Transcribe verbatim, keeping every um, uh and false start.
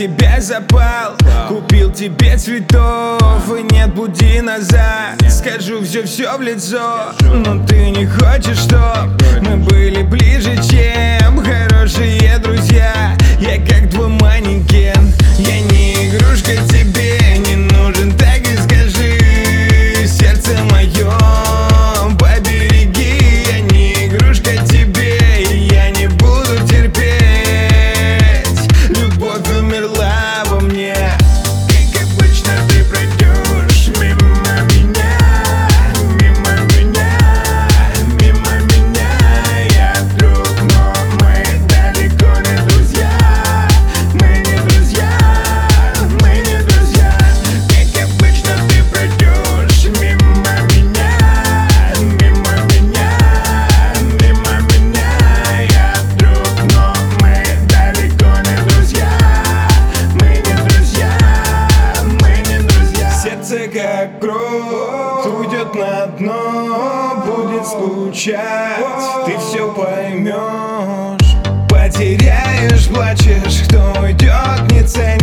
тебя запал, купил тебе цветов, и нет пути назад. Скажу все-все в лицо, но ты не хочешь, чтоб мы были ближе, чем хорошие друзья. Я как твой манекен, я не игрушка тебе, не нужен, так и скажи. Сердце мое побереги, я не игрушка тебе, и я не буду терпеть. Любовь умерла во мне. Как обычно ты пройдешь мимо меня, мимо меня, мимо меня. Я друг, но мы далеко не друзья. Мы не друзья, мы не друзья. Как обычно ты пройдешь мимо меня, мимо меня, мимо меня. Я друг, но мы далеко не друзья. Мы не друзья, мы не друзья. Сердце как кровь уйдет на дно, будет скучать, ты все поймешь. Потеряешь, плачешь, кто уйдет, не ценит.